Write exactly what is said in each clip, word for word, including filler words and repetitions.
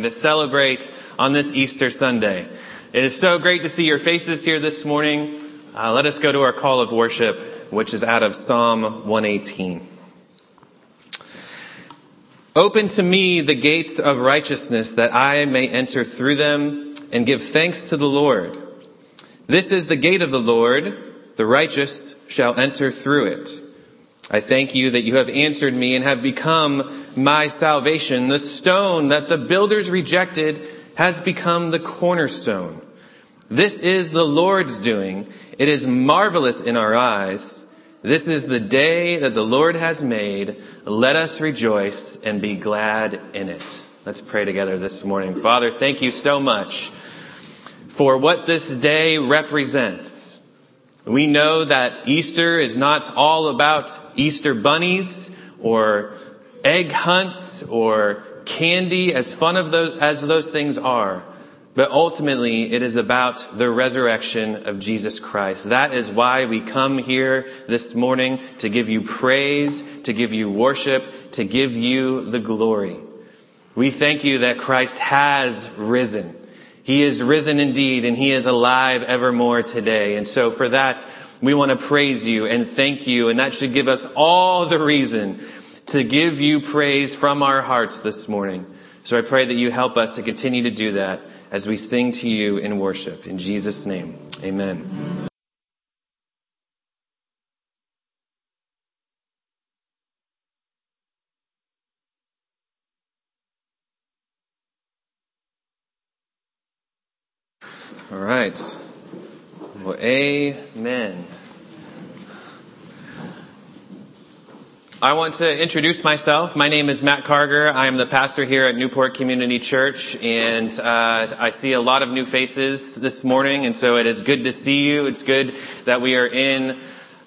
to celebrate on this Easter Sunday. It is so great to see your faces here this morning. Uh, let us go to our call of worship, which is out of Psalm one eighteen. Open to me the gates of righteousness, that I may enter through them and give thanks to the Lord. This is the gate of the Lord, the righteous shall enter through it. I thank you that you have answered me and have become my salvation. The stone that the builders rejected has become the cornerstone. This is the Lord's doing. It is marvelous in our eyes. This is the day that the Lord has made. Let us rejoice and be glad in it. Let's pray together this morning. Father, thank you so much for what this day represents. We know that Easter is not all about Easter bunnies or egg hunts or candy, as fun of those as those things are. But ultimately, it is about the resurrection of Jesus Christ. That is why we come here this morning, to give you praise, to give you worship, to give you the glory. We thank you that Christ has risen. He is risen indeed, and he is alive evermore today. And so for that, we want to praise you and thank you, and that should give us all the reason to give you praise from our hearts this morning. So I pray that you help us to continue to do that as we sing to you in worship. In Jesus' name, amen. All right. Well, amen. I want to introduce myself. My name is Matt Carger. I am the pastor here at Newport Community Church, and uh, I see a lot of new faces this morning, and so it is good to see you. It's good that we are in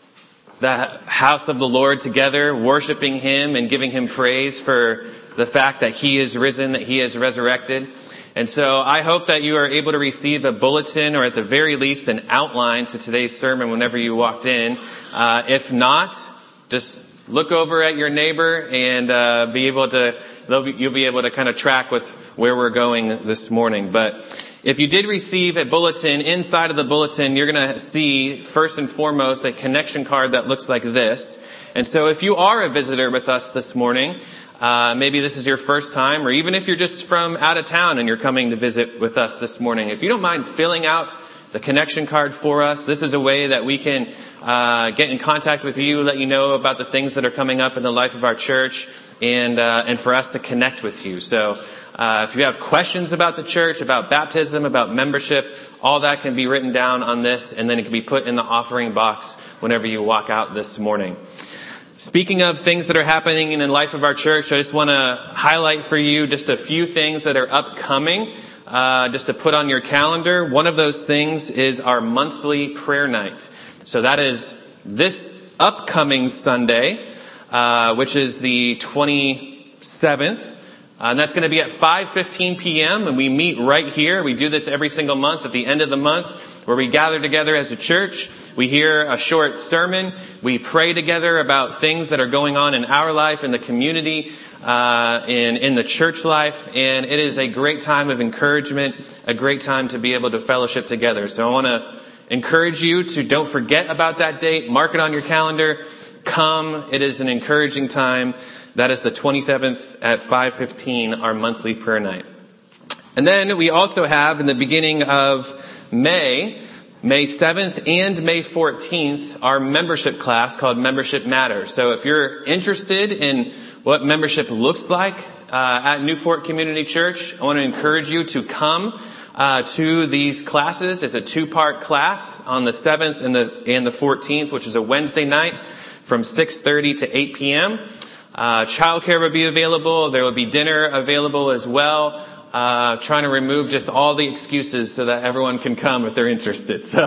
the house of the Lord together, worshiping him and giving him praise for the fact that he is risen, that he is resurrected. And so I hope that you are able to receive a bulletin, or at the very least an outline to today's sermon whenever you walked in. Uh, if not, just look over at your neighbor and uh, be able to, be, you'll be able to kind of track with where we're going this morning. But if you did receive a bulletin, inside of the bulletin, you're going to see first and foremost a connection card that looks like this. And so if you are a visitor with us this morning, uh, maybe this is your first time, or even if you're just from out of town and you're coming to visit with us this morning, if you don't mind filling out the connection card for us, this is a way that we can uh get in contact with you, let you know about the things that are coming up in the life of our church, and uh and for us to connect with you. So uh if you have questions about the church, about baptism, about membership, all that can be written down on this, and then it can be put in the offering box whenever you walk out this morning. Speaking of things that are happening in the life of our church, I just want to highlight for you just a few things that are upcoming, uh just to put on your calendar. One of those things is our monthly prayer night. So that is this upcoming Sunday, uh, which is the twenty-seventh. Uh, and that's going to be at five fifteen p.m. And we meet right here. We do this every single month at the end of the month, where we gather together as a church. We hear a short sermon. We pray together about things that are going on in our life, in the community, uh, in, in the church life. And it is a great time of encouragement, a great time to be able to fellowship together. So I want to encourage you to don't forget about that date. Mark it on your calendar. Come. It is an encouraging time. That is the twenty-seventh at five fifteen, our monthly prayer night. And then we also have in the beginning of May, May seventh and May fourteenth, our membership class called Membership Matters. So if you're interested in what membership looks like uh, at Newport Community Church, I want to encourage you to come Uh, to these classes. It's a two-part class on the seventh and the and the fourteenth, which is a Wednesday night from six thirty to eight p.m. Uh, childcare will be available. There will be dinner available as well. Uh, trying to remove just all the excuses so that everyone can come if they're interested. So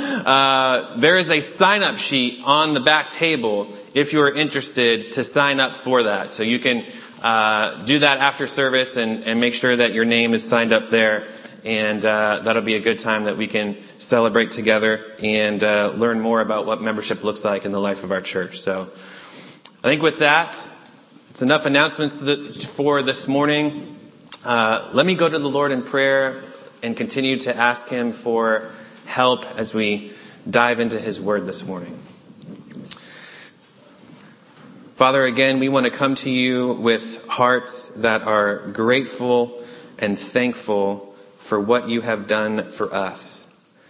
uh, there is a sign-up sheet on the back table if you are interested to sign up for that. So you can uh, do that after service and, and make sure that your name is signed up there. And uh, that'll be a good time that we can celebrate together and uh, learn more about what membership looks like in the life of our church. So I think with that, it's enough announcements for this morning. uh, let me go to the Lord in prayer and continue to ask him for help as we dive into his word this morning. Father, again, we want to come to you with hearts that are grateful and thankful for what you have done for us.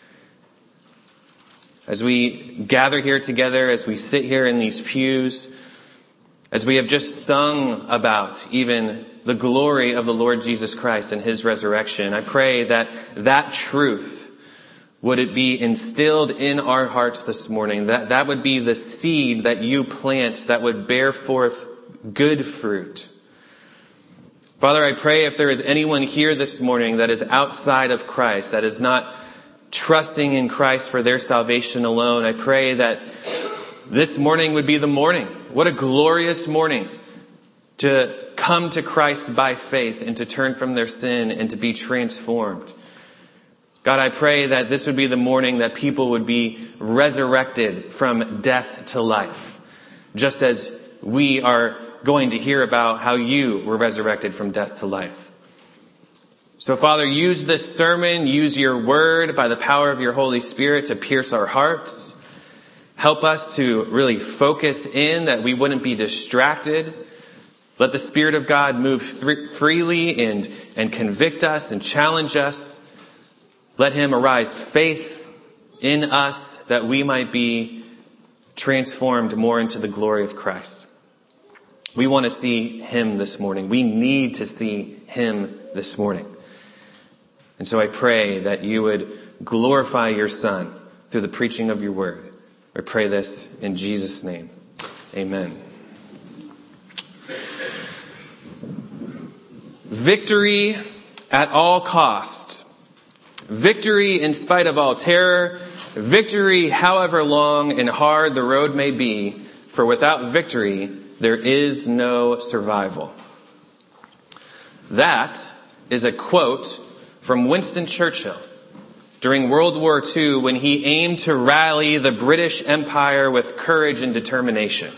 As we gather here together, as we sit here in these pews, as we have just sung about even the glory of the Lord Jesus Christ and his resurrection, I pray that that truth, would it be instilled in our hearts this morning, that that would be the seed that you plant that would bear forth good fruit. Father, I pray if there is anyone here this morning that is outside of Christ, that is not trusting in Christ for their salvation alone, I pray that this morning would be the morning. What a glorious morning to come to Christ by faith and to turn from their sin and to be transformed. God, I pray that this would be the morning that people would be resurrected from death to life, just as we are going to hear about how you were resurrected from death to life. So, Father, use this sermon, use your word by the power of your Holy Spirit to pierce our hearts. Help us to really focus in, that we wouldn't be distracted. Let the Spirit of God move th- freely and, and convict us and challenge us. Let him arise faith in us that we might be transformed more into the glory of Christ. We want to see him this morning. We need to see him this morning. And so I pray that you would glorify your Son through the preaching of your word. I pray this in Jesus' name. Amen. Victory at all costs. Victory in spite of all terror. Victory however long and hard the road may be. For without victory, there is no survival. That is a quote from Winston Churchill during World War Two, when he aimed to rally the British Empire with courage and determination.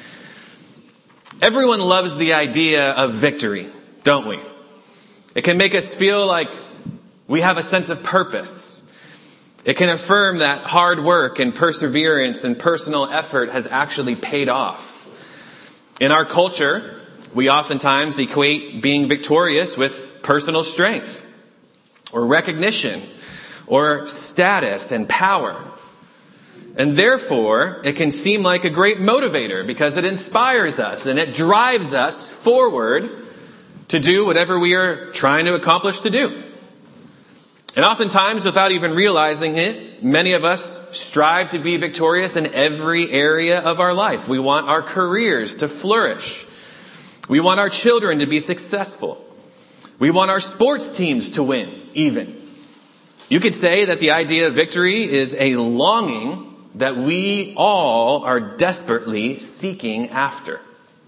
Everyone loves the idea of victory, don't we? It can make us feel like we have a sense of purpose. It can affirm that hard work and perseverance and personal effort has actually paid off. In our culture, we oftentimes equate being victorious with personal strength or recognition or status and power. And therefore, it can seem like a great motivator because it inspires us and it drives us forward to do whatever we are trying to accomplish to do. And oftentimes, without even realizing it, many of us strive to be victorious in every area of our life. We want our careers to flourish. We want our children to be successful. We want our sports teams to win, even. You could say that the idea of victory is a longing that we all are desperately seeking after.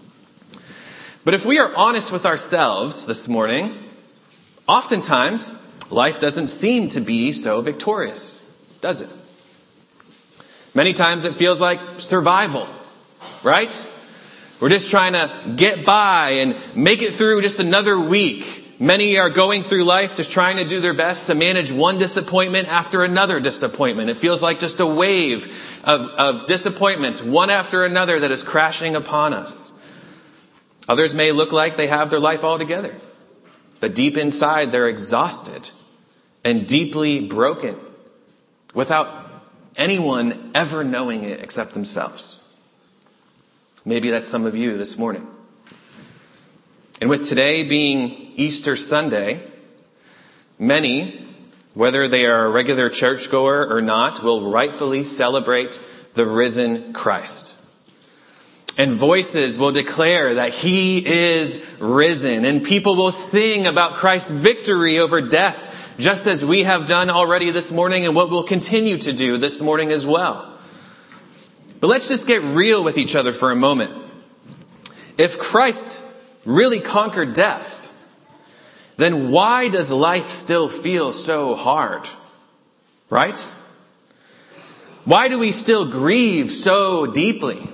But if we are honest with ourselves this morning, oftentimes life doesn't seem to be so victorious, does it? Many times it feels like survival, right? We're just trying to get by and make it through just another week. Many are going through life just trying to do their best to manage one disappointment after another disappointment. It feels like just a wave of, of disappointments, one after another, that is crashing upon us. Others may look like they have their life all together, but deep inside they're exhausted and deeply broken without anyone ever knowing it except themselves. Maybe that's some of you this morning. And with today being Easter Sunday, many, whether they are a regular churchgoer or not, will rightfully celebrate the risen Christ. And voices will declare that he is risen. And people will sing about Christ's victory over death, just as we have done already this morning and what we'll continue to do this morning as well. But let's just get real with each other for a moment. If Christ really conquered death, then why does life still feel so hard? Right? Why do we still grieve so deeply?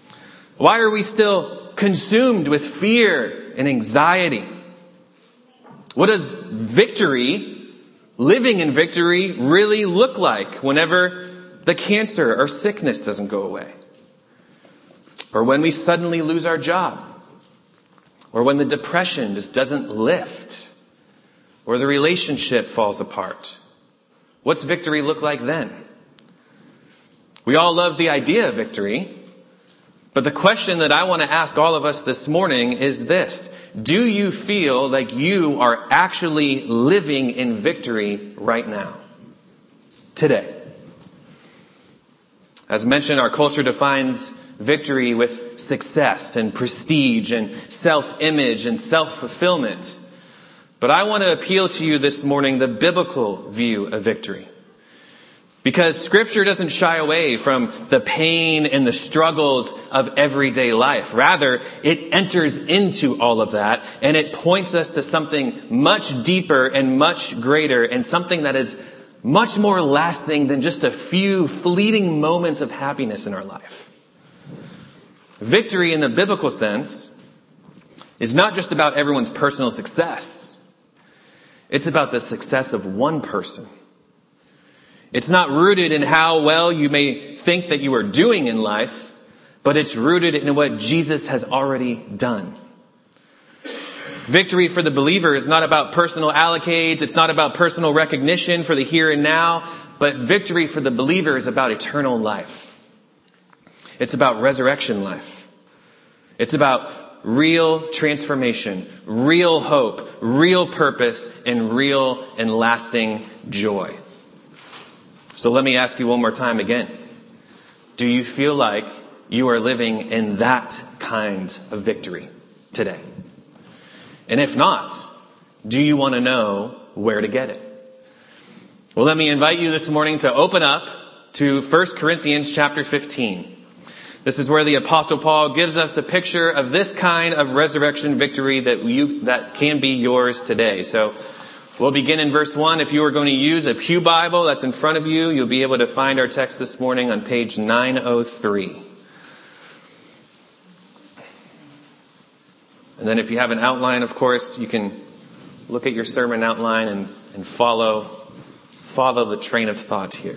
Why are we still consumed with fear and anxiety? What does victory, living in victory, really look like whenever the cancer or sickness doesn't go away? Or when we suddenly lose our job? Or when the depression just doesn't lift? Or the relationship falls apart? What's victory look like then? We all love the idea of victory, but the question that I want to ask all of us this morning is this: do you feel like you are actually living in victory right now? Today? As mentioned, our culture defines victory with success and prestige and self-image and self-fulfillment. But I want to appeal to you this morning the biblical view of victory. Because Scripture doesn't shy away from the pain and the struggles of everyday life. Rather, it enters into all of that, and it points us to something much deeper and much greater, and something that is much more lasting than just a few fleeting moments of happiness in our life. Victory in the biblical sense is not just about everyone's personal success. It's about the success of one person. It's not rooted in how well you may think that you are doing in life, but it's rooted in what Jesus has already done. Victory for the believer is not about personal accolades. It's not about personal recognition for the here and now, but victory for the believer is about eternal life. It's about resurrection life. It's about real transformation, real hope, real purpose, and real and lasting joy. So let me ask you one more time again. Do you feel like you are living in that kind of victory today? And if not, do you want to know where to get it? Well, let me invite you this morning to open up to First Corinthians chapter fifteen. This is where the Apostle Paul gives us a picture of this kind of resurrection victory that you that can be yours today. So we'll begin in verse one. If you are going to use a pew Bible that's in front of you, you'll be able to find our text this morning on page nine oh three. And then if you have an outline, of course, you can look at your sermon outline and, and follow, follow the train of thought here.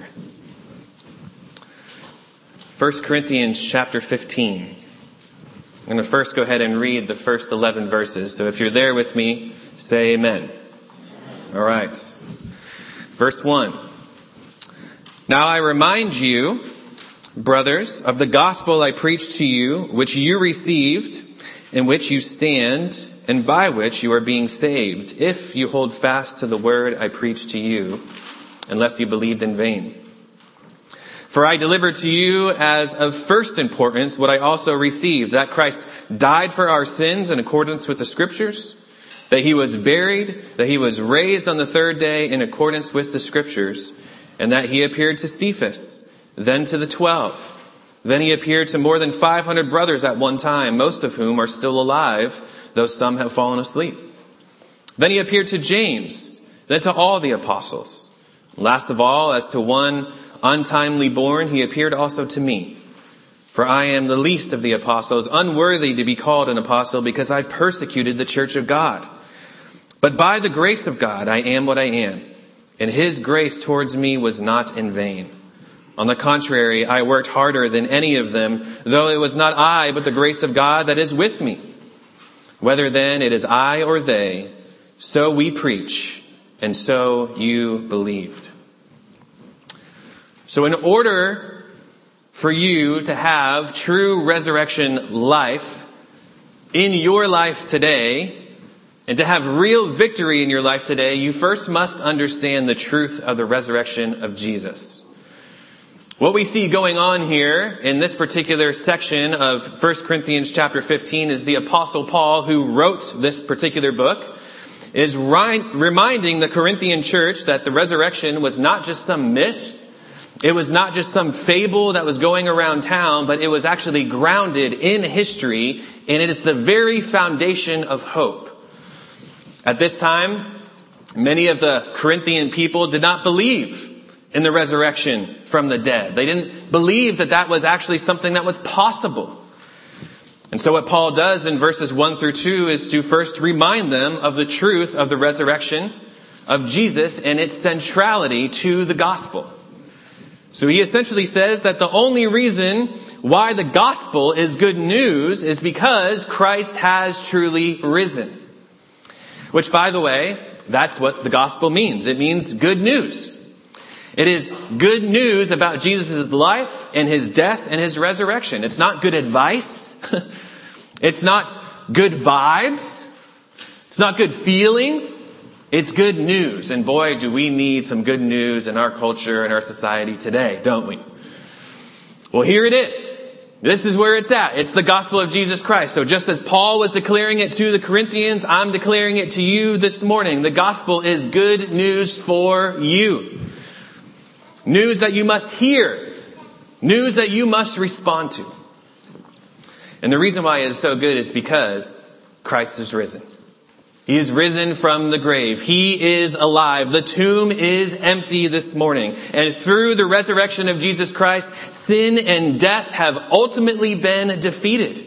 First Corinthians chapter fifteen. I'm going to first go ahead and read the first eleven verses. So if you're there with me, say amen. All right. Verse one. Now I remind you, brothers, of the gospel I preached to you, which you received, in which you stand, and by which you are being saved, if you hold fast to the word I preached to you, unless you believed in vain. For I delivered to you as of first importance what I also received, that Christ died for our sins in accordance with the Scriptures, that he was buried, that he was raised on the third day in accordance with the Scriptures, and that he appeared to Cephas, then to the twelve. Then he appeared to more than five hundred brothers at one time, most of whom are still alive, though some have fallen asleep. Then he appeared to James, then to all the apostles. Last of all, as to one untimely born, he appeared also to me. For I am the least of the apostles, unworthy to be called an apostle, because I persecuted the church of God. But by the grace of God, I am what I am, and his grace towards me was not in vain. On the contrary, I worked harder than any of them, though it was not I, but the grace of God that is with me. Whether then it is I or they, so we preach, and so you believed. So in order for you to have true resurrection life in your life today, and to have real victory in your life today, you first must understand the truth of the resurrection of Jesus. What we see going on here in this particular section of First Corinthians chapter fifteen is the Apostle Paul, who wrote this particular book, is reminding the Corinthian church that the resurrection was not just some myth. It was not just some fable that was going around town, but it was actually grounded in history, and it is the very foundation of hope. At this time, many of the Corinthian people did not believe in the resurrection from the dead. They didn't believe that that was actually something that was possible. And so what Paul does in verses one through two is to first remind them of the truth of the resurrection of Jesus and its centrality to the gospel. So he essentially says that the only reason why the gospel is good news is because Christ has truly risen. Which, by the way, that's what the gospel means. It means good news. It is good news about Jesus' life and his death and his resurrection. It's not good advice. It's not good vibes. It's not good feelings. It's good news. And boy, do we need some good news in our culture and our society today, don't we? Well, here it is. This is where it's at. It's the gospel of Jesus Christ. So just as Paul was declaring it to the Corinthians, I'm declaring it to you this morning. The gospel is good news for you. News that you must hear. News that you must respond to. And the reason why it is so good is because Christ is risen. He is risen from the grave. He is alive. The tomb is empty this morning. And through the resurrection of Jesus Christ, sin and death have ultimately been defeated.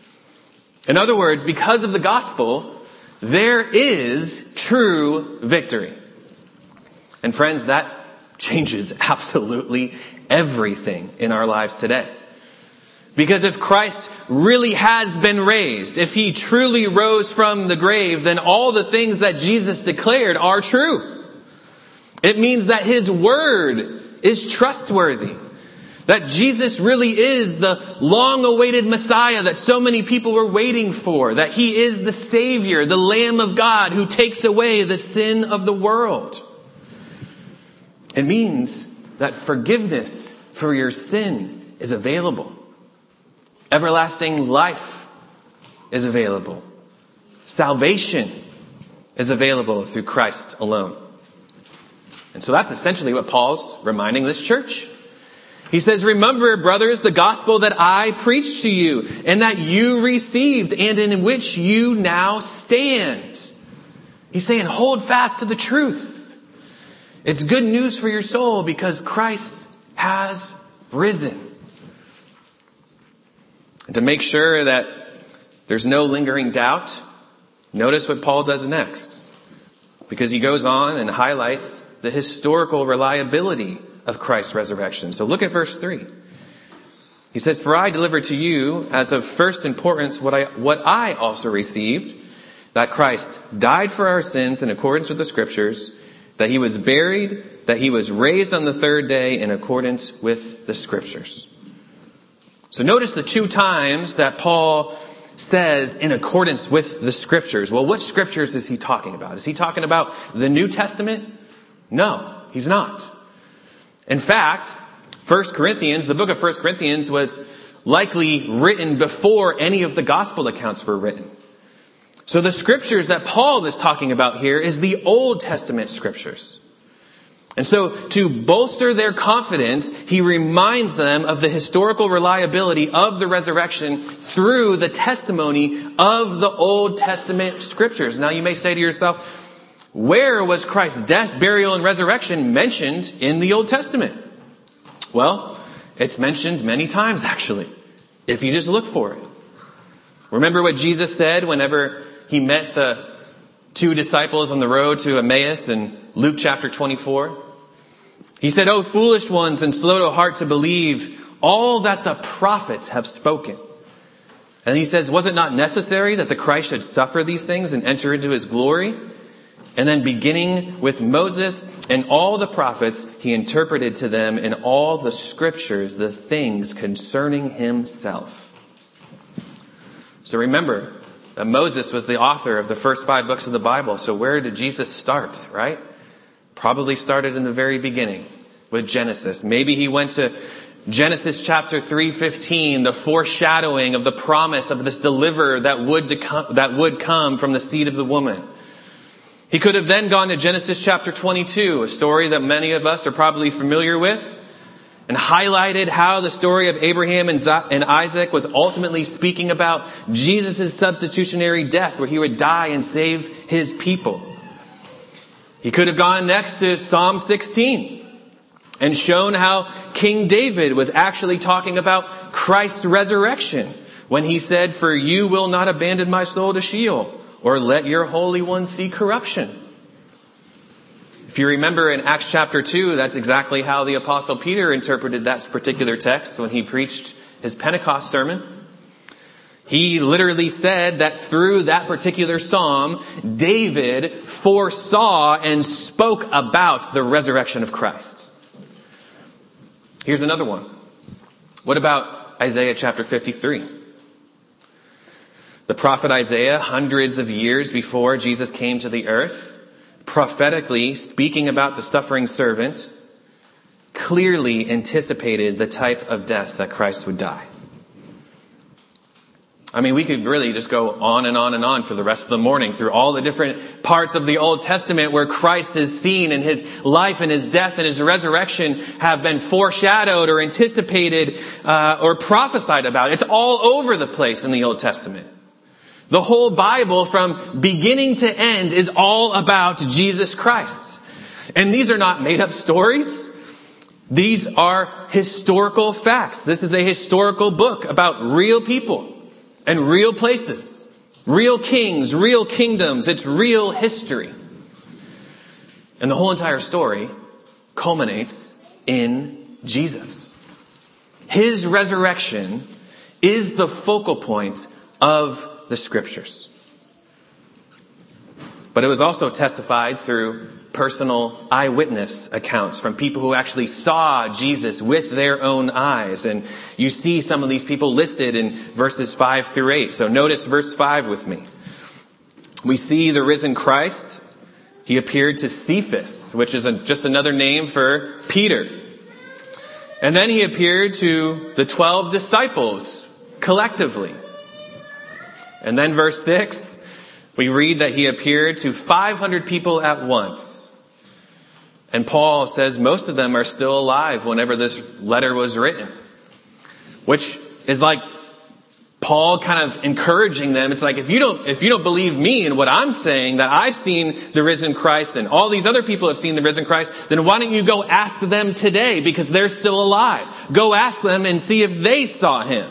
In other words, because of the gospel, there is true victory. And friends, that changes absolutely everything in our lives today. Because if Christ really has been raised, if he truly rose from the grave, then all the things that Jesus declared are true. It means that his word is trustworthy. That Jesus really is the long-awaited Messiah that so many people were waiting for. That he is the Savior, the Lamb of God who takes away the sin of the world. It means that forgiveness for your sin is available. Everlasting life is available. Salvation is available through Christ alone. And so that's essentially what Paul's reminding this church. He says, remember, brothers, the gospel that I preached to you and that you received and in which you now stand. He's saying, hold fast to the truth. It's good news for your soul because Christ has risen. And to make sure that there's no lingering doubt, notice what Paul does next. Because he goes on and highlights the historical reliability of Christ's resurrection. So look at verse three. He says, for I delivered to you as of first importance what I, what I also received, that Christ died for our sins in accordance with the scriptures, that he was buried, that he was raised on the third day in accordance with the scriptures. So notice the two times that Paul says in accordance with the scriptures. Well, what scriptures is he talking about? Is he talking about the New Testament? No, he's not. In fact, First Corinthians, the book of First Corinthians was likely written before any of the gospel accounts were written. So the scriptures that Paul is talking about here is the Old Testament scriptures. And so to bolster their confidence, he reminds them of the historical reliability of the resurrection through the testimony of the Old Testament scriptures. Now you may say to yourself, where was Christ's death, burial, and resurrection mentioned in the Old Testament? Well, it's mentioned many times actually, if you just look for it. Remember what Jesus said whenever he met the two disciples on the road to Emmaus in Luke chapter twenty-four? He said, "O foolish ones and slow to heart to believe all that the prophets have spoken." And he says, was it not necessary that the Christ should suffer these things and enter into his glory? And then beginning with Moses and all the prophets, he interpreted to them in all the scriptures the things concerning himself. So remember that Moses was the author of the first five books of the Bible. So where did Jesus start, right? Probably started in the very beginning with Genesis. Maybe he went to Genesis chapter three fifteen, the foreshadowing of the promise of this deliverer that would come, that would come from the seed of the woman. He could have then gone to Genesis chapter twenty-two, a story that many of us are probably familiar with, and highlighted how the story of Abraham and Isaac was ultimately speaking about Jesus' substitutionary death, where he would die and save his people. He could have gone next to Psalm sixteen and shown how King David was actually talking about Christ's resurrection when he said, "For you will not abandon my soul to Sheol, or let your Holy One see corruption." If you remember in Acts chapter two, that's exactly how the Apostle Peter interpreted that particular text when he preached his Pentecost sermon. He literally said that through that particular psalm, David foresaw and spoke about the resurrection of Christ. Here's another one. What about Isaiah chapter fifty-three? The prophet Isaiah, hundreds of years before Jesus came to the earth, prophetically speaking about the suffering servant, clearly anticipated the type of death that Christ would die. I mean, we could really just go on and on and on for the rest of the morning through all the different parts of the Old Testament where Christ is seen and his life and his death and his resurrection have been foreshadowed or anticipated uh, or prophesied about. It's all over the place in the Old Testament. The whole Bible from beginning to end is all about Jesus Christ. And these are not made up stories. These are historical facts. This is a historical book about real people. And real places, real kings, real kingdoms. It's real history. And the whole entire story culminates in Jesus. His resurrection is the focal point of the scriptures. But it was also testified through personal eyewitness accounts from people who actually saw Jesus with their own eyes. And you see some of these people listed in verses five through eight. So notice verse five with me. We see the risen Christ. He appeared to Cephas, which is a, just another name for Peter. And then he appeared to the twelve disciples collectively. And then verse six, we read that he appeared to five hundred people at once. And Paul says most of them are still alive whenever this letter was written. Which is like Paul kind of encouraging them. It's like, if you don't, if you don't believe me and what I'm saying, that I've seen the risen Christ and all these other people have seen the risen Christ, then why don't you go ask them today because they're still alive? Go ask them and see if they saw him.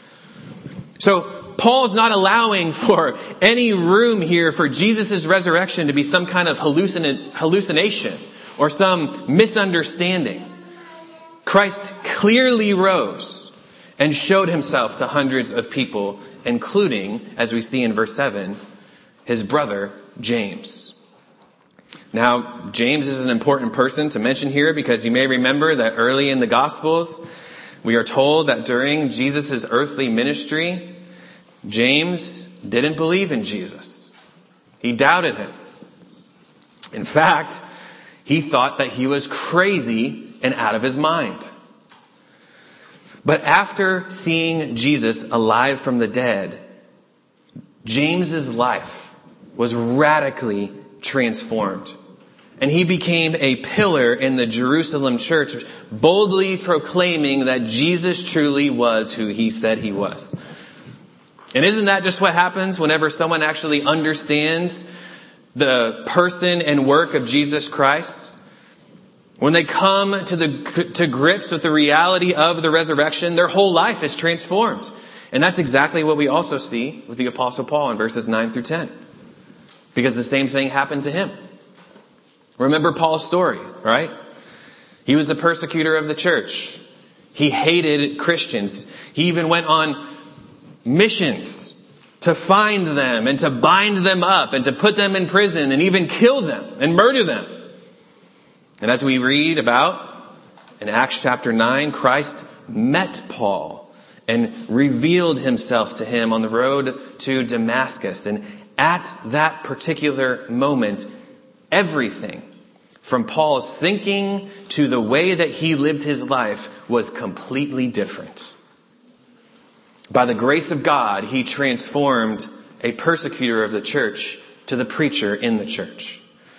So Paul's not allowing for any room here for Jesus' resurrection to be some kind of hallucin- hallucination or some misunderstanding. Christ clearly rose and showed himself to hundreds of people, including, as we see in verse seven, his brother James. Now, James is an important person to mention here because you may remember that early in the Gospels, we are told that during Jesus' earthly ministry, James didn't believe in Jesus. He doubted him. In fact, he thought that he was crazy and out of his mind. But after seeing Jesus alive from the dead, James's life was radically transformed. And he became a pillar in the Jerusalem church, boldly proclaiming that Jesus truly was who he said he was. And isn't that just what happens whenever someone actually understands the person and work of Jesus Christ? When they come to the to grips with the reality of the resurrection, their whole life is transformed. And that's exactly what we also see with the Apostle Paul in verses nine through ten. Because the same thing happened to him. Remember Paul's story, right? He was the persecutor of the church. He hated Christians. He even went on missions to find them and to bind them up and to put them in prison and even kill them and murder them. And as we read about in Acts chapter nine, Christ met Paul and revealed himself to him on the road to Damascus. And at that particular moment, everything from Paul's thinking to the way that he lived his life was completely different. By the grace of God, he transformed a persecutor of the church to the preacher in the church.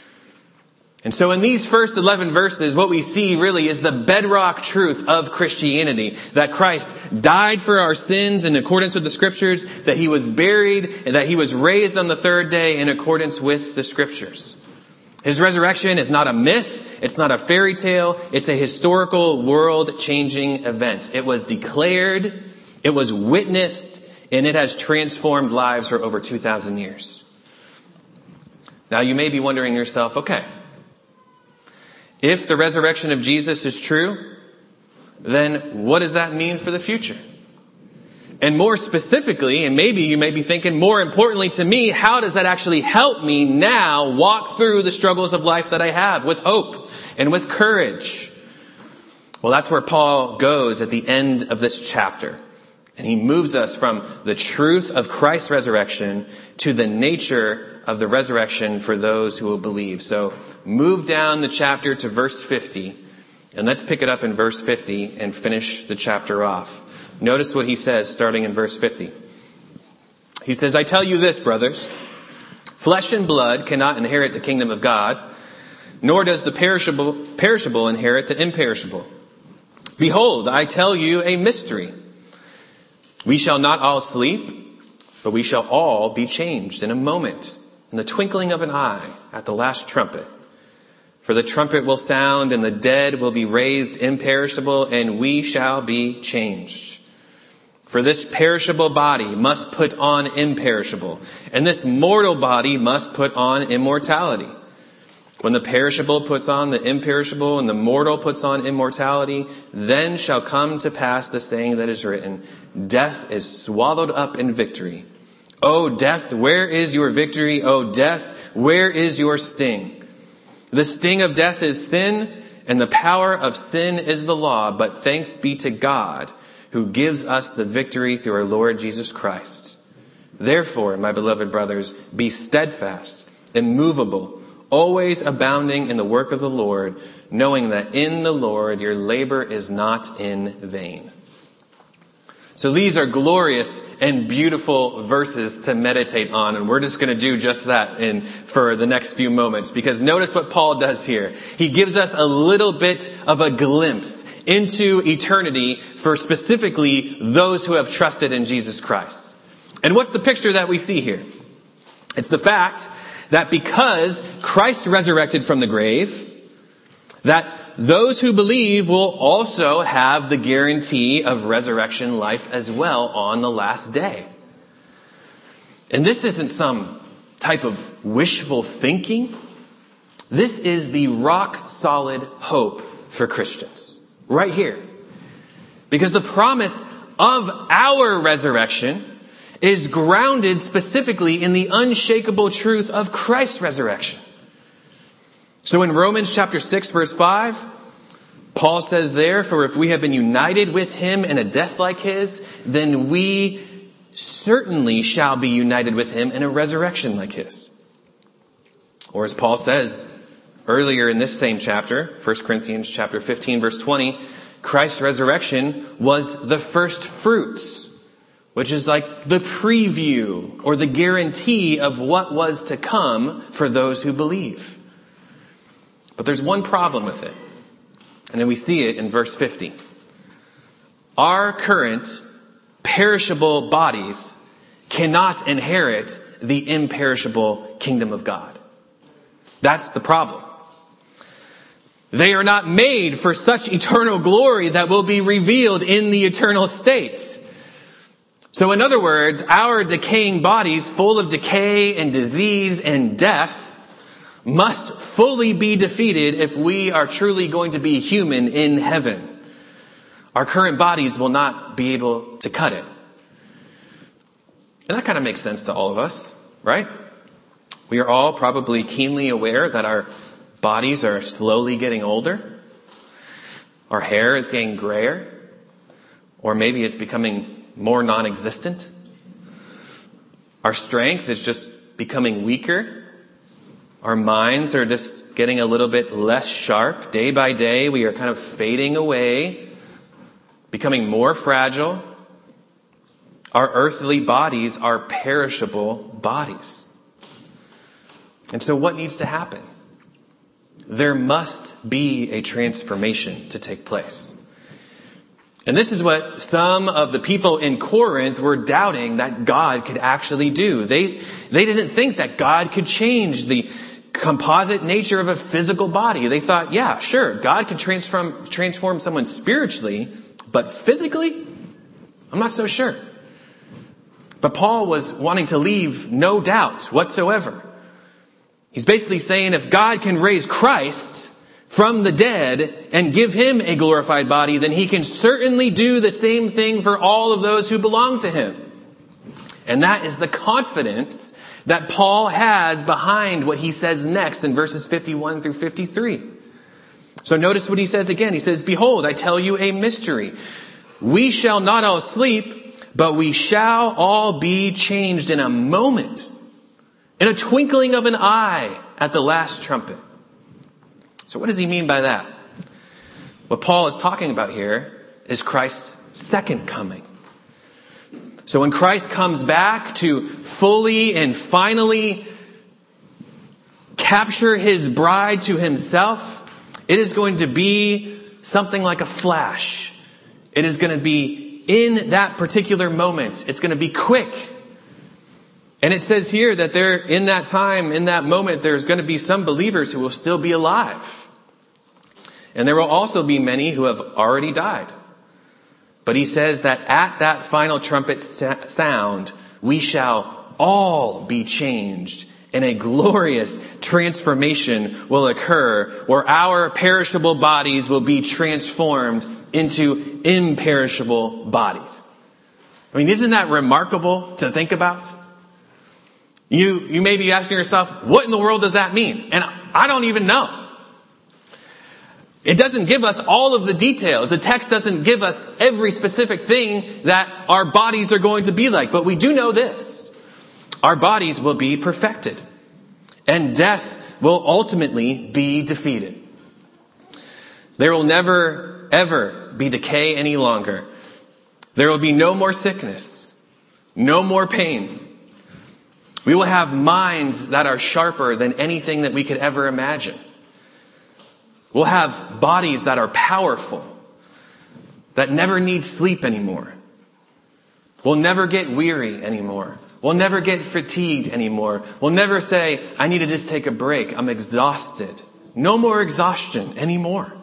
And so in these first eleven verses, what we see really is the bedrock truth of Christianity. That Christ died for our sins in accordance with the scriptures, that he was buried, and that he was raised on the third day in accordance with the scriptures. His resurrection is not a myth. It's not a fairy tale. It's a historical, world-changing event. It was declared. It was witnessed. and it has transformed lives for over two thousand years. Now you may be wondering yourself, okay, if the resurrection of Jesus is true, then what does that mean for the future? And more specifically, and maybe you may be thinking, more importantly to me, how does that actually help me now walk through the struggles of life that I have with hope and with courage? Well, that's where Paul goes at the end of this chapter. And he moves us from the truth of Christ's resurrection to the nature of the resurrection for those who will believe. So move down the chapter to verse fifty, and let's pick it up in verse fifty and finish the chapter off. Notice what he says starting in verse fifty. He says, I tell you this, brothers, flesh and blood cannot inherit the kingdom of God, nor does the perishable, perishable inherit the imperishable. Behold, I tell you a mystery. We shall not all sleep, but we shall all be changed in a moment, in the twinkling of an eye, at the last trumpet. For the trumpet will sound, and the dead will be raised imperishable, and we shall be changed. For this perishable body must put on imperishable, and this mortal body must put on immortality. When the perishable puts on the imperishable, and the mortal puts on immortality, then shall come to pass the saying that is written, death is swallowed up in victory. O death, where is your victory? O death, where is your sting? The sting of death is sin, and the power of sin is the law, but thanks be to God, who gives us the victory through our Lord Jesus Christ. Therefore, my beloved brothers, be steadfast, immovable, always abounding in the work of the Lord, knowing that in the Lord your labor is not in vain. So these are glorious and beautiful verses to meditate on, and we're just going to do just that in for the next few moments, because notice what Paul does here. He gives us a little bit of a glimpse into eternity for specifically those who have trusted in Jesus Christ. And what's the picture that we see here? It's the fact that because Christ resurrected from the grave, that those who believe will also have the guarantee of resurrection life as well on the last day. And this isn't some type of wishful thinking. This is the rock solid hope for Christians. Right here. Because the promise of our resurrection is grounded specifically in the unshakable truth of Christ's resurrection. So in Romans chapter six, verse five, Paul says there, for if we have been united with him in a death like his, then we certainly shall be united with him in a resurrection like his. Or as Paul says earlier in this same chapter, First Corinthians chapter fifteen, verse twenty, Christ's resurrection was the first fruits, which is like the preview or the guarantee of what was to come for those who believe. But there's one problem with it. And then we see it in verse fifty. Our current perishable bodies cannot inherit the imperishable kingdom of God. That's the problem. They are not made for such eternal glory that will be revealed in the eternal state. So in other words, our decaying bodies full of decay and disease and death must fully be defeated if we are truly going to be human in heaven. Our current bodies will not be able to cut it. And that kind of makes sense to all of us, right? We are all probably keenly aware that our bodies are slowly getting older. Our hair is getting grayer. Or maybe it's becoming more non-existent. Our strength is just becoming weaker. Our minds are just getting a little bit less sharp. Day by day, we are kind of fading away, becoming more fragile. Our earthly bodies are perishable bodies. And so what needs to happen? There must be a transformation to take place. And this is what some of the people in Corinth were doubting that God could actually do. They, they didn't think that God could change the composite nature of a physical body. They thought, yeah, sure, God can transform, transform someone spiritually, but physically, I'm not so sure. But Paul was wanting to leave no doubt whatsoever. He's basically saying if God can raise Christ from the dead and give him a glorified body, then he can certainly do the same thing for all of those who belong to him. And that is the confidence that Paul has behind what he says next in verses fifty-one through fifty-three. So notice what he says again. He says, "Behold, I tell you a mystery. We shall not all sleep, but we shall all be changed in a moment, in a twinkling of an eye at the last trumpet." So what does he mean by that? What Paul is talking about here is Christ's second coming. So when Christ comes back to fully and finally capture his bride to himself, it is going to be something like a flash. It is going to be in that particular moment. It's going to be quick. And it says here that there, in that time, in that moment, there's going to be some believers who will still be alive. And there will also be many who have already died. But he says that at that final trumpet sound, we shall all be changed, and a glorious transformation will occur where our perishable bodies will be transformed into imperishable bodies. I mean, isn't that remarkable to think about? You, you may be asking yourself, what in the world does that mean? And I don't even know. It doesn't give us all of the details. The text doesn't give us every specific thing that our bodies are going to be like. But we do know this. Our bodies will be perfected. And death will ultimately be defeated. There will never, ever be decay any longer. There will be no more sickness. No more pain. We will have minds that are sharper than anything that we could ever imagine. We'll have bodies that are powerful, that never need sleep anymore. We'll never get weary anymore. We'll never get fatigued anymore. We'll never say, I need to just take a break. I'm exhausted. No more exhaustion anymore.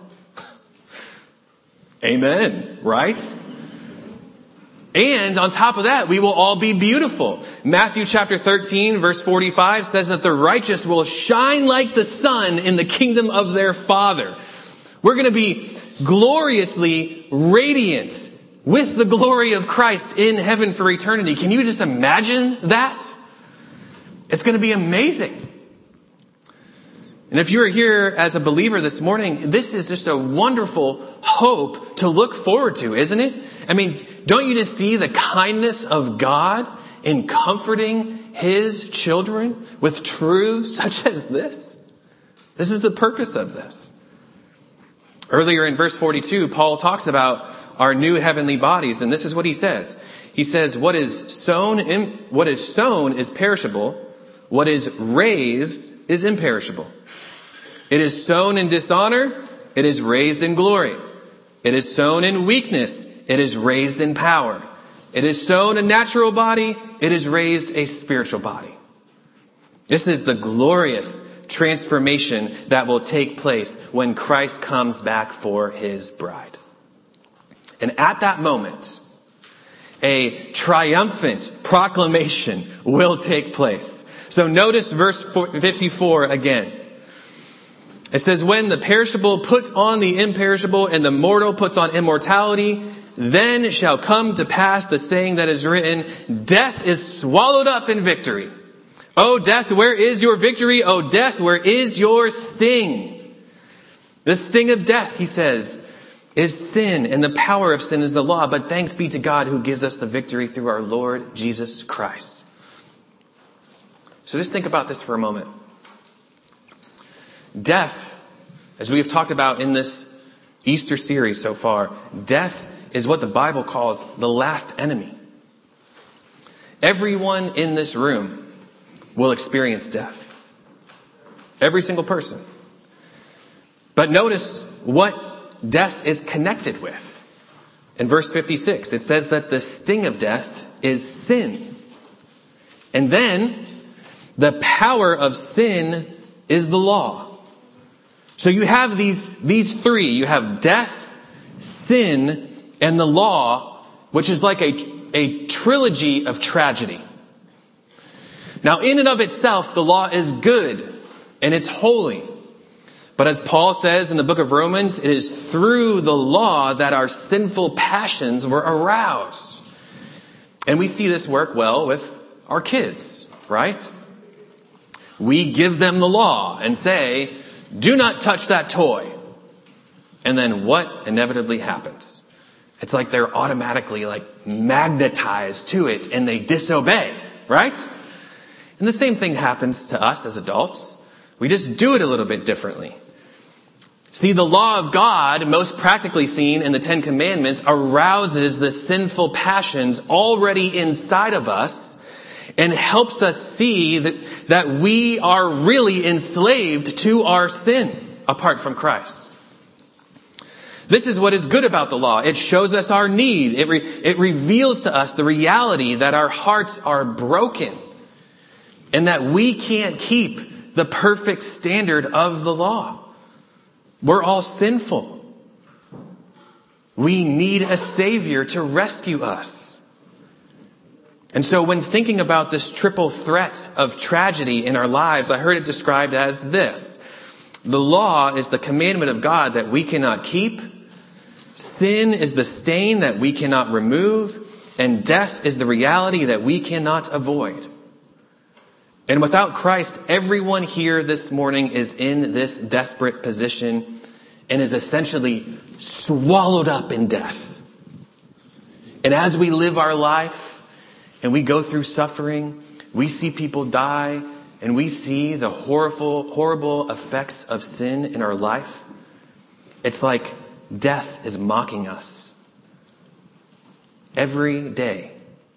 Amen, right? And on top of that, we will all be beautiful. Matthew chapter thirteen, verse forty-five says that the righteous will shine like the sun in the kingdom of their Father. We're going to be gloriously radiant with the glory of Christ in heaven for eternity. Can you just imagine that? It's going to be amazing. And if you're here as a believer this morning, this is just a wonderful hope to look forward to, isn't it? I mean, don't you just see the kindness of God in comforting his children with truths such as this? This is the purpose of this. Earlier in verse forty-two, Paul talks about our new heavenly bodies, and this is what he says. He says, what is sown, in, what is sown is perishable. What is raised is imperishable. It is sown in dishonor. It is raised in glory. It is sown in weakness. It is raised in power. It is sown a natural body. It is raised a spiritual body. This is the glorious transformation that will take place when Christ comes back for his bride. And at that moment, a triumphant proclamation will take place. So notice verse fifty-four again. It says, when the perishable puts on the imperishable and the mortal puts on immortality, then shall come to pass the saying that is written, death is swallowed up in victory. O death, where is your victory? O death, where is your sting? The sting of death, he says, is sin, and the power of sin is the law. But thanks be to God who gives us the victory through our Lord Jesus Christ. So just think about this for a moment. Death, as we have talked about in this Easter series so far, death is what the Bible calls the last enemy. Everyone in this room will experience death. Every single person. But notice what death is connected with. In verse fifty-six, it says that the sting of death is sin. And then the power of sin is the law. So you have these, these three. You have death, sin, and the law, which is like a, a trilogy of tragedy. Now, in and of itself, the law is good and it's holy. But as Paul says in the book of Romans, it is through the law that our sinful passions were aroused. And we see this work well with our kids, right? We give them the law and say, do not touch that toy. And then what inevitably happens? It's like they're automatically like magnetized to it and they disobey, right? And the same thing happens to us as adults. We just do it a little bit differently. See, the law of God, most practically seen in the Ten Commandments, arouses the sinful passions already inside of us and helps us see that, that we are really enslaved to our sin apart from Christ. This is what is good about the law. It shows us our need. It, re, it reveals to us the reality that our hearts are broken and that we can't keep the perfect standard of the law. We're all sinful. We need a Savior to rescue us. And so when thinking about this triple threat of tragedy in our lives, I heard it described as this. The law is the commandment of God that we cannot keep. Sin is the stain that we cannot remove. And death is the reality that we cannot avoid. And without Christ, everyone here this morning is in this desperate position and is essentially swallowed up in death. And as we live our life and we go through suffering, we see people die and we see the horrible, horrible effects of sin in our life. It's like death is mocking us every day.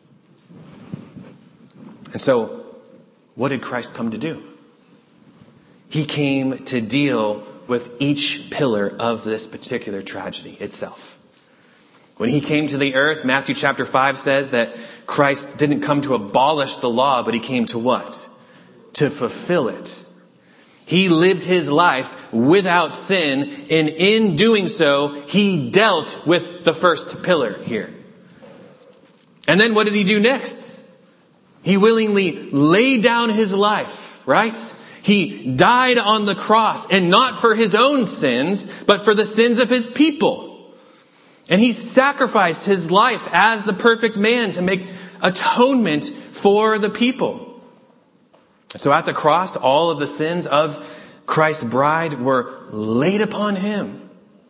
And so, what did Christ come to do? He came to deal with each pillar of this particular tragedy itself. When he came to the earth, Matthew chapter five says that Christ didn't come to abolish the law, but he came to what? To fulfill it. He lived his life without sin, and in doing so, he dealt with the first pillar here. And then what did he do next? He willingly laid down his life, right? He died on the cross, and not for his own sins, but for the sins of his people. And he sacrificed his life as the perfect man to make atonement for the people. So at the cross, all of the sins of Christ's bride were laid upon him.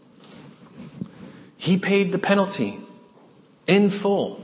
He paid the penalty in full.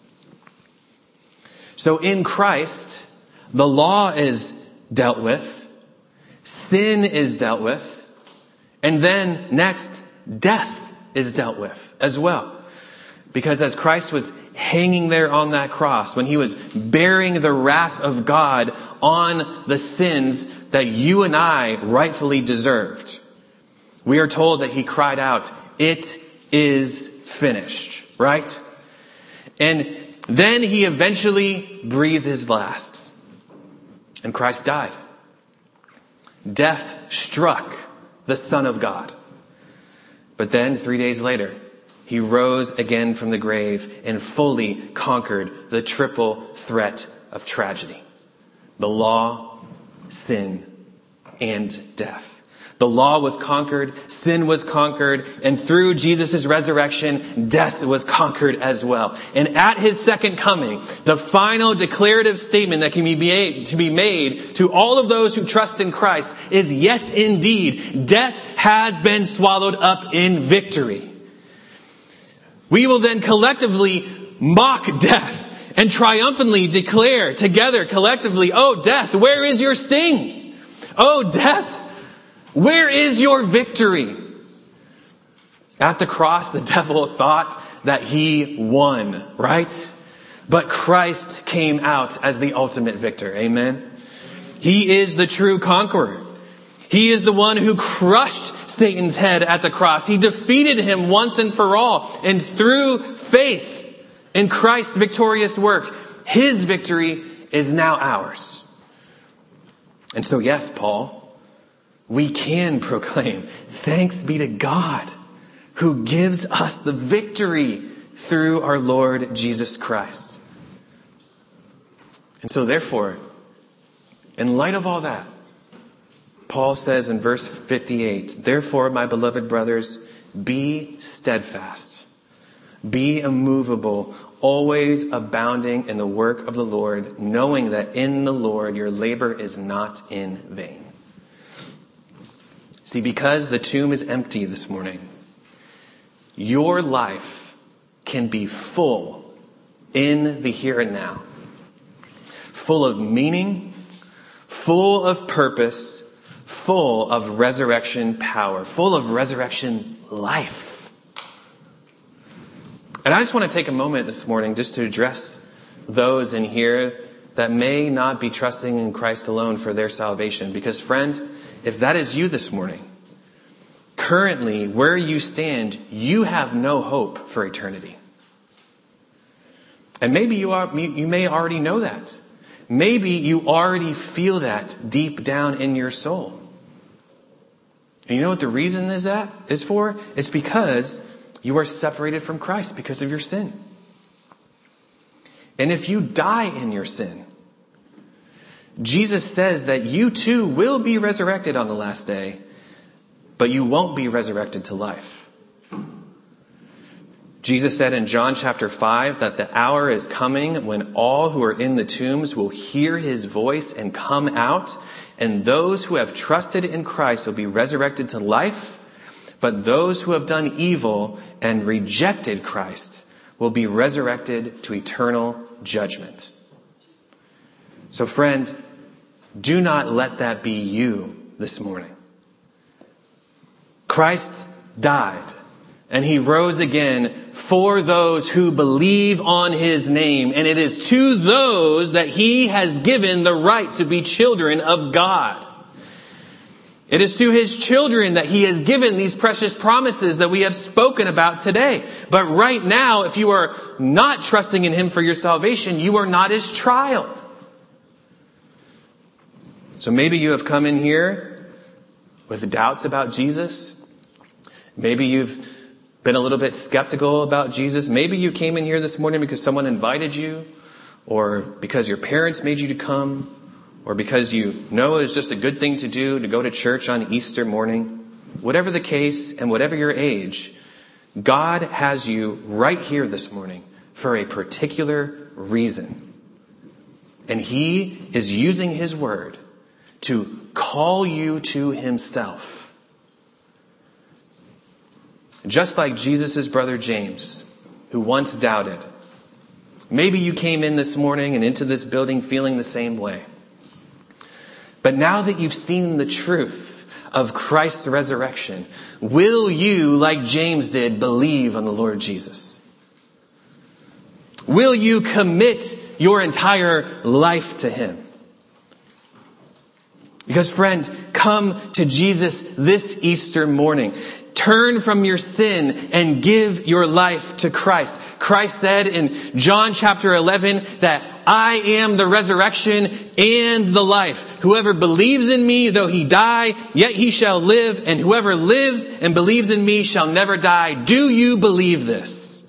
So in Christ, the law is dealt with, sin is dealt with, and then next, death is dealt with as well. Because as Christ was hanging there on that cross, when he was bearing the wrath of God on the sins that you and I rightfully deserved, we are told that he cried out, "It is finished," right? And then he eventually breathed his last. And Christ died. Death struck the Son of God. But then, three days later, he rose again from the grave and fully conquered the triple threat of tragedy. The law, sin, and death. The law was conquered, sin was conquered, and through Jesus' resurrection, death was conquered as well. And at his second coming, the final declarative statement that can be made, to be made to all of those who trust in Christ is, yes, indeed, death has been swallowed up in victory. We will then collectively mock death and triumphantly declare together collectively, "Oh, death, where is your sting? Oh, death, where is your victory?" At the cross, the devil thought that he won, right? But Christ came out as the ultimate victor. Amen. He is the true conqueror. He is the one who crushed Satan's head at the cross. He defeated him once and for all. And through faith in Christ's victorious work, his victory is now ours. And so, yes, Paul, we can proclaim, thanks be to God who gives us the victory through our Lord Jesus Christ. And so therefore, in light of all that, Paul says in verse fifty-eight, therefore, my beloved brothers, be steadfast, be immovable, always abounding in the work of the Lord, knowing that in the Lord your labor is not in vain. See, because the tomb is empty this morning, your life can be full in the here and now. Full of meaning, full of purpose, full of resurrection power, full of resurrection life. And I just want to take a moment this morning just to address those in here that may not be trusting in Christ alone for their salvation. Because friend, if that is you this morning, currently where you stand, you have no hope for eternity. And maybe you are, you may already know that. Maybe you already feel that deep down in your soul. And you know what the reason is that is for? It's because you are separated from Christ because of your sin. And if you die in your sin, Jesus says that you too will be resurrected on the last day, but you won't be resurrected to life. Jesus said in John chapter five that the hour is coming when all who are in the tombs will hear his voice and come out, and those who have trusted in Christ will be resurrected to life, but those who have done evil and rejected Christ will be resurrected to eternal judgment. So friend, do not let that be you this morning. Christ died and he rose again for those who believe on his name. And it is to those that he has given the right to be children of God. It is to his children that he has given these precious promises that we have spoken about today. But right now, if you are not trusting in him for your salvation, you are not his child. So maybe you have come in here with doubts about Jesus. Maybe you've been a little bit skeptical about Jesus. Maybe you came in here this morning because someone invited you, or because your parents made you to come, or because you know it's just a good thing to do to go to church on Easter morning. Whatever the case and whatever your age, God has you right here this morning for a particular reason. And he is using his word to call you to himself. Just like Jesus' brother James, who once doubted. Maybe you came in this morning and into this building feeling the same way. But now that you've seen the truth of Christ's resurrection, will you, like James did, believe on the Lord Jesus? Will you commit your entire life to him? Because friends, come to Jesus this Easter morning. Turn from your sin and give your life to Christ. Christ said in John chapter eleven that I am the resurrection and the life. Whoever believes in me, though he die, yet he shall live. And whoever lives and believes in me shall never die. Do you believe this?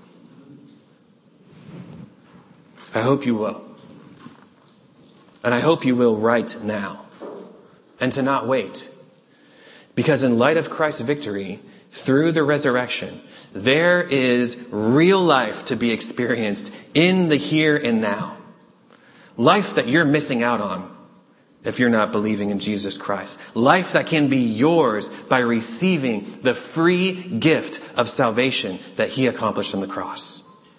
I hope you will. And I hope you will right now. And to not wait. Because in light of Christ's victory, through the resurrection, there is real life to be experienced in the here and now. Life that you're missing out on if you're not believing in Jesus Christ. Life that can be yours by receiving the free gift of salvation that he accomplished on the cross.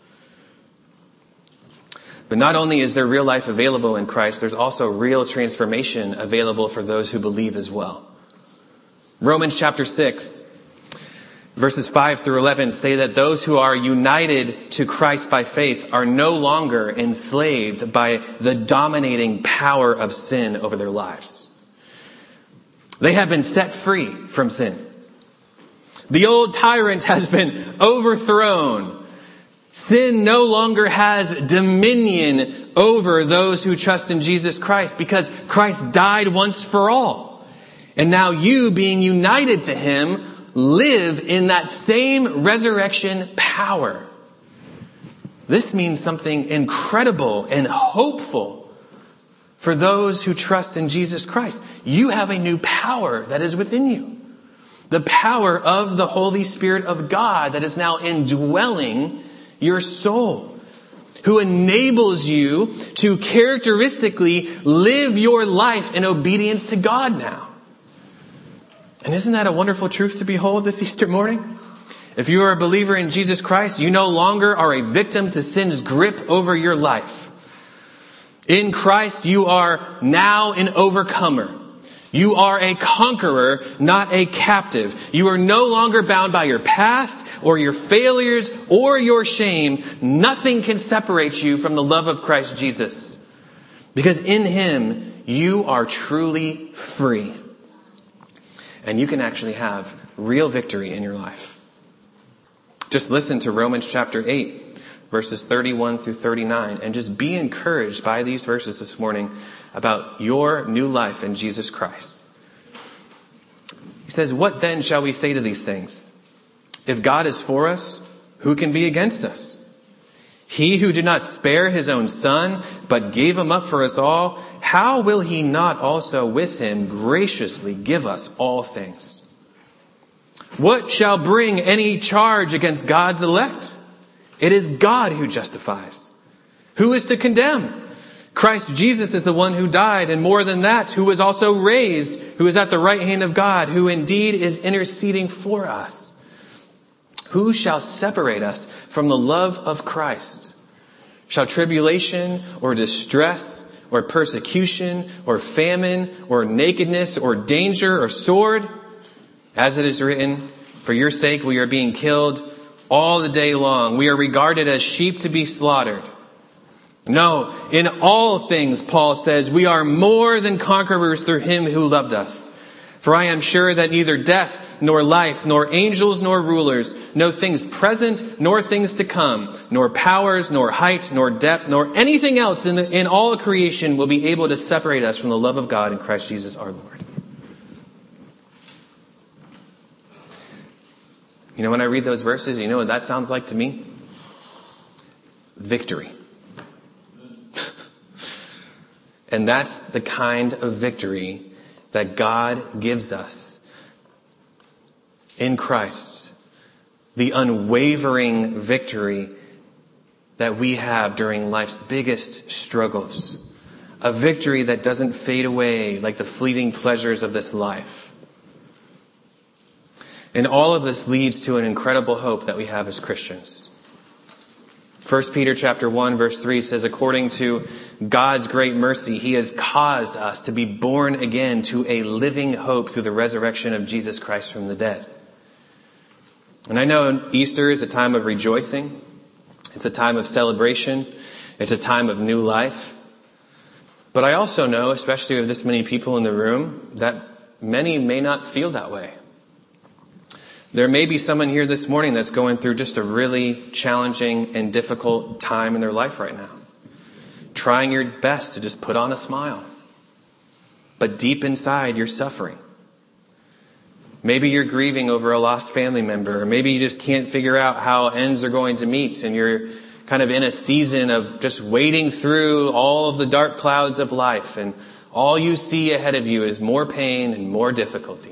But not only is there real life available in Christ, there's also real transformation available for those who believe as well. Romans chapter six, verses five through eleven say that those who are united to Christ by faith are no longer enslaved by the dominating power of sin over their lives. They have been set free from sin. The old tyrant has been overthrown. Sin no longer has dominion over those who trust in Jesus Christ because Christ died once for all. And now you, being united to him, live in that same resurrection power. This means something incredible and hopeful for those who trust in Jesus Christ. You have a new power that is within you. The power of the Holy Spirit of God that is now indwelling your soul, who enables you to characteristically live your life in obedience to God now. And isn't that a wonderful truth to behold this Easter morning? If you are a believer in Jesus Christ, you no longer are a victim to sin's grip over your life. In Christ, you are now an overcomer. You are a conqueror, not a captive. You are no longer bound by your past or your failures or your shame. Nothing can separate you from the love of Christ Jesus. Because in Him, you are truly free. And you can actually have real victory in your life. Just listen to Romans chapter eight, verses thirty-one through thirty-nine, and just be encouraged by these verses this morning about your new life in Jesus Christ. He says, "What then shall we say to these things? If God is for us, who can be against us? He who did not spare His own Son, but gave Him up for us all, how will He not also with Him graciously give us all things? What shall bring any charge against God's elect? It is God who justifies. Who is to condemn? Christ Jesus is the one who died, and more than that, who was also raised, who is at the right hand of God, who indeed is interceding for us. Who shall separate us from the love of Christ? Shall tribulation or distress or persecution or famine or nakedness or danger or sword? As it is written, for your sake we are being killed all the day long. We are regarded as sheep to be slaughtered. No, in all things, Paul says, we are more than conquerors through Him who loved us. For I am sure that neither death, nor life, nor angels, nor rulers, no things present, nor things to come, nor powers, nor height, nor depth, nor anything else in, the, in all creation will be able to separate us from the love of God in Christ Jesus our Lord." You know, when I read those verses, you know what that sounds like to me? Victory. And that's the kind of victory that God gives us in Christ. The unwavering victory that we have during life's biggest struggles. A victory that doesn't fade away like the fleeting pleasures of this life. And all of this leads to an incredible hope that we have as Christians. First Peter chapter one verse three says, according to God's great mercy, He has caused us to be born again to a living hope through the resurrection of Jesus Christ from the dead. And I know Easter is a time of rejoicing. It's a time of celebration. It's a time of new life. But I also know, especially with this many people in the room, that many may not feel that way. There may be someone here this morning that's going through just a really challenging and difficult time in their life right now. Trying your best to just put on a smile. But deep inside, you're suffering. Maybe you're grieving over a lost family member. Or maybe you just can't figure out how ends are going to meet. And you're kind of in a season of just wading through all of the dark clouds of life. And all you see ahead of you is more pain and more difficulty.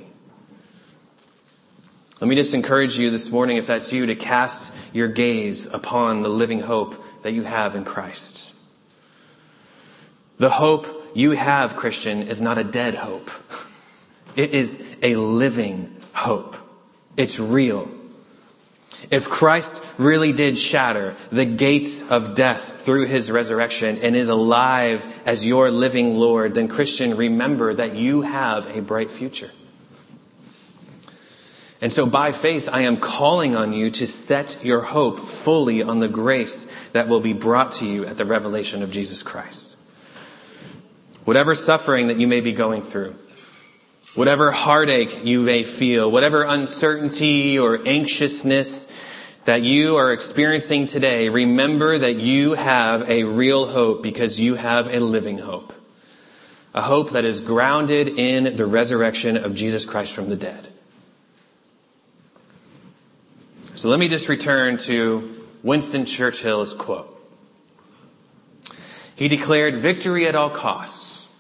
Let me just encourage you this morning, if that's you, to cast your gaze upon the living hope that you have in Christ. The hope you have, Christian, is not a dead hope. It is a living hope. It's real. If Christ really did shatter the gates of death through His resurrection and is alive as your living Lord, then Christian, remember that you have a bright future. And so by faith, I am calling on you to set your hope fully on the grace that will be brought to you at the revelation of Jesus Christ. Whatever suffering that you may be going through, whatever heartache you may feel, whatever uncertainty or anxiousness that you are experiencing today, remember that you have a real hope because you have a living hope. A hope that is grounded in the resurrection of Jesus Christ from the dead. So let me just return to Winston Churchill's quote. He declared, "Victory at all costs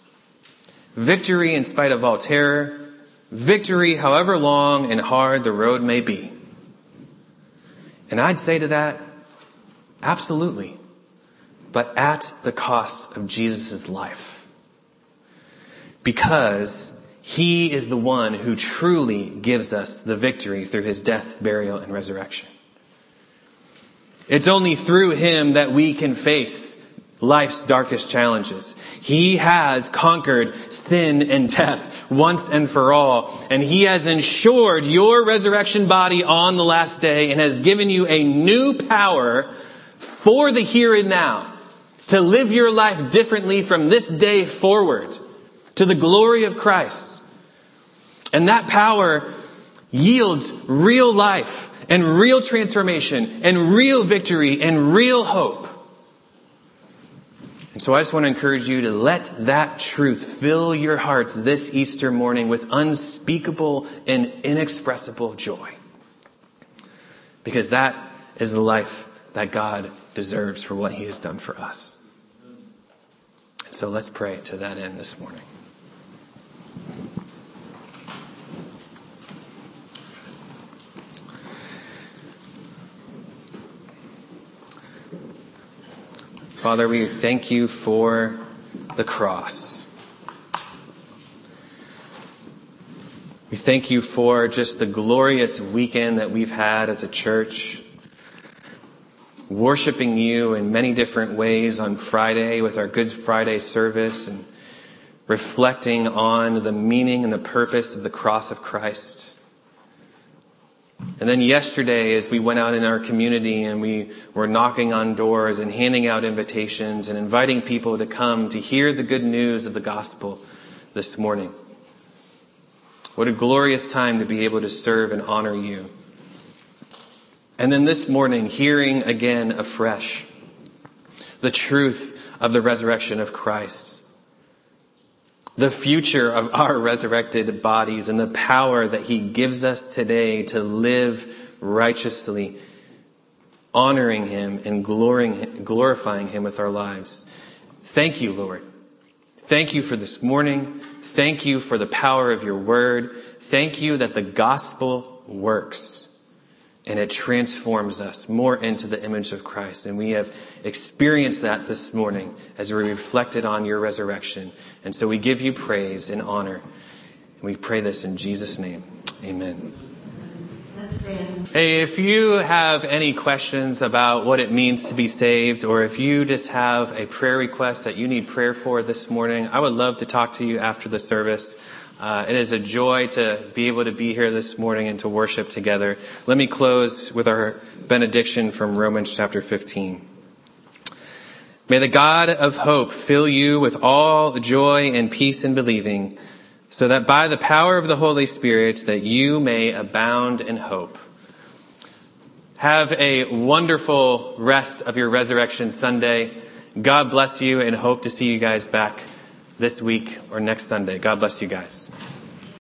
victory in spite of all terror, victory however long and hard the road may be. And I'd say to that, absolutely, but at the cost of Jesus' life. Because he is the one who truly gives us the victory through his death, burial, and resurrection. It's only through him that we can face life's darkest challenges. He has conquered sin and death once and for all. And he has ensured your resurrection body on the last day and has given you a new power for the here and now to live your life differently from this day forward to the glory of Christ. And that power yields real life and real transformation and real victory and real hope. And so I just want to encourage you to let that truth fill your hearts this Easter morning with unspeakable and inexpressible joy. Because that is the life that God deserves for what he has done for us. So let's pray to that end this morning. Father, we thank you for the cross. We thank you for just the glorious weekend that we've had as a church, worshiping you in many different ways on Friday with our Good Friday service and reflecting on the meaning and the purpose of the cross of Christ. And then yesterday, as we went out in our community and we were knocking on doors and handing out invitations and inviting people to come to hear the good news of the gospel this morning. What a glorious time to be able to serve and honor you. And then this morning, hearing again afresh the truth of the resurrection of Christ. The future of our resurrected bodies and the power that he gives us today to live righteously, honoring him and glorifying him with our lives. Thank you, Lord. Thank you for this morning. Thank you for the power of your word. Thank you that the gospel works. And it transforms us more into the image of Christ. And we have experienced that this morning as we reflected on your resurrection. And so we give you praise and honor. And we pray this in Jesus' name. Amen. Let's stand. Hey, if you have any questions about what it means to be saved, or if you just have a prayer request that you need prayer for this morning, I would love to talk to you after the service. Uh, it is a joy to be able to be here this morning and to worship together. Let me close with our benediction from Romans chapter fifteen. May the God of hope fill you with all joy and peace in believing, so that by the power of the Holy Spirit that you may abound in hope. Have a wonderful rest of your Resurrection Sunday. God bless you and hope to see you guys back this week or next Sunday. God bless you guys.